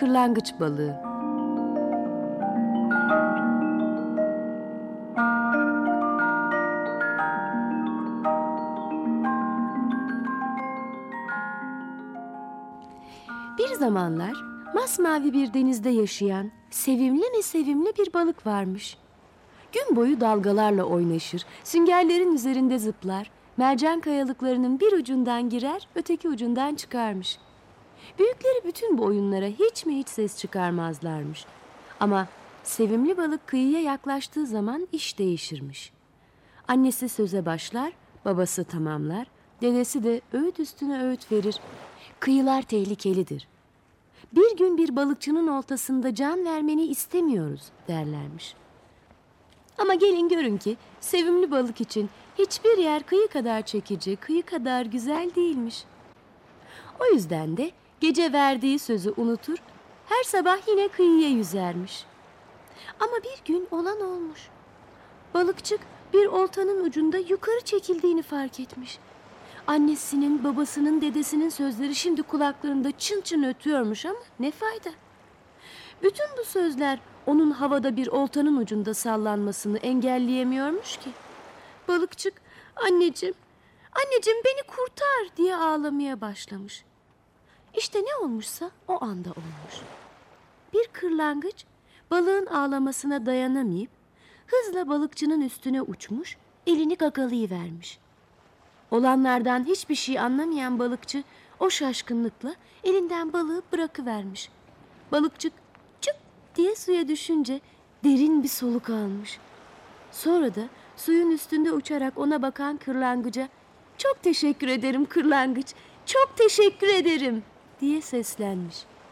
kırlangıç balığı. Bir zamanlar masmavi bir denizde yaşayan sevimli bir balık varmış. Gün boyu dalgalarla oynaşır, süngerlerin üzerinde zıplar, mercan kayalıklarının bir ucundan girer, öteki ucundan çıkarmış. Büyükleri bütün bu oyunlara hiç mi hiç ses çıkarmazlarmış. Ama sevimli balık kıyıya yaklaştığı zaman iş değişirmiş. Annesi söze başlar, babası tamamlar, dedesi de öğüt üstüne öğüt verir. Kıyılar tehlikelidir. Bir gün bir balıkçının oltasında can vermeni istemiyoruz derlermiş. Ama gelin görün ki sevimli balık için hiçbir yer kıyı kadar çekici, kıyı kadar güzel değilmiş. O yüzden de gece verdiği sözü unutur, her sabah yine kıyıya yüzermiş. Ama bir gün olan olmuş. Balıkçık bir oltanın ucunda yukarı çekildiğini fark etmiş. Annesinin, babasının, dedesinin sözleri şimdi kulaklarında çın çın ötüyormuş ama ne fayda? Bütün bu sözler onun havada bir oltanın ucunda sallanmasını engelleyemiyormuş ki. Balıkçık, anneciğim beni kurtar diye ağlamaya başlamış. İşte ne olmuşsa o anda olmuş. Bir kırlangıç balığın ağlamasına dayanamayıp hızla balıkçının üstüne uçmuş, elini gagalayıvermiş. Olanlardan hiçbir şey anlamayan balıkçı o şaşkınlıkla elinden balığı bırakıvermiş. Balıkçık çıp diye suya düşünce derin bir soluk almış. Sonra da suyun üstünde uçarak ona bakan kırlangıca "Çok teşekkür ederim kırlangıç, çok teşekkür ederim" diye seslenmiş.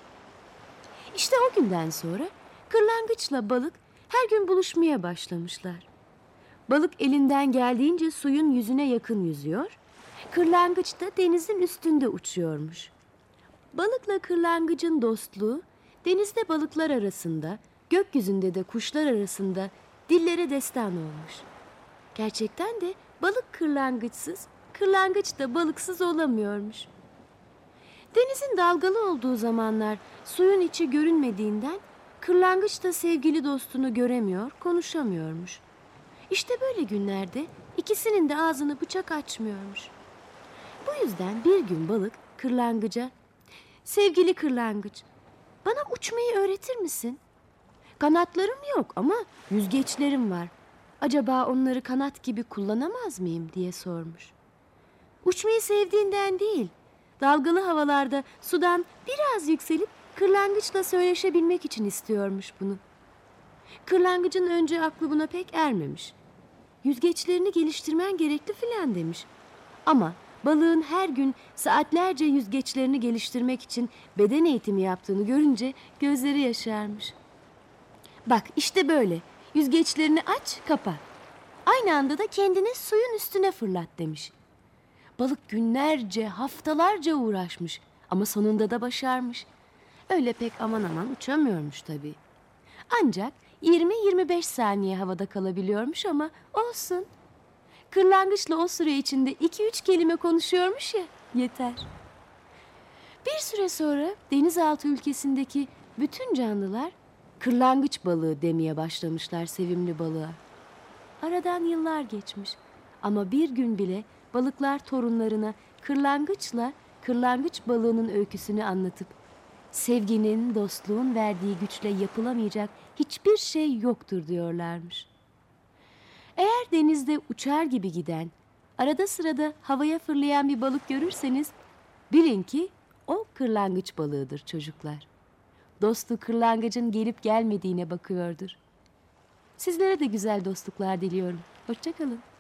İşte o günden sonra kırlangıçla balık her gün buluşmaya başlamışlar. Balık elinden geldiğince suyun yüzüne yakın yüzüyor, kırlangıç da denizin üstünde uçuyormuş. Balıkla kırlangıcın dostluğu denizde balıklar arasında, gökyüzünde de kuşlar arasında dillere destan olmuş. Gerçekten de balık kırlangıçsız, kırlangıç da balıksız olamıyormuş. Denizin dalgalı olduğu zamanlar suyun içi görünmediğinden kırlangıç da sevgili dostunu göremiyor, konuşamıyormuş. İşte böyle günlerde ikisinin de ağzını bıçak açmıyormuş. Bu yüzden bir gün balık kırlangıca "Sevgili kırlangıç, bana uçmayı öğretir misin? Kanatlarım yok ama yüzgeçlerim var. Acaba onları kanat gibi kullanamaz mıyım?" diye sormuş. Uçmayı sevdiğinden değil, dalgalı havalarda sudan biraz yükselip kırlangıçla söyleşebilmek için istiyormuş bunu. Kırlangıcın önce aklı buna pek ermemiş. Yüzgeçlerini geliştirmen gerekli filan demiş. Ama balığın her gün saatlerce yüzgeçlerini geliştirmek için beden eğitimi yaptığını görünce gözleri yaşarmış. "Bak işte böyle, yüzgeçlerini aç, kapa. Aynı anda da kendini suyun üstüne fırlat" demiş. Balık günlerce, haftalarca uğraşmış ama sonunda da başarmış. Öyle pek aman aman uçamıyormuş tabii. Ancak 20-25 saniye havada kalabiliyormuş ama olsun. Kırlangıçla o süre içinde 2-3 kelime konuşuyormuş ya, yeter. Bir süre sonra denizaltı ülkesindeki bütün canlılar kırlangıç balığı demeye başlamışlar sevimli balığa. Aradan yıllar geçmiş ama bir gün bile balıklar torunlarına kırlangıçla kırlangıç balığının öyküsünü anlatıp sevginin, dostluğun verdiği güçle yapılamayacak hiçbir şey yoktur diyorlarmış. Eğer denizde uçar gibi giden, arada sırada havaya fırlayan bir balık görürseniz bilin ki o kırlangıç balığıdır çocuklar. Dostu kırlangıcın gelip gelmediğine bakıyordur. Sizlere de güzel dostluklar diliyorum. Hoşça kalın.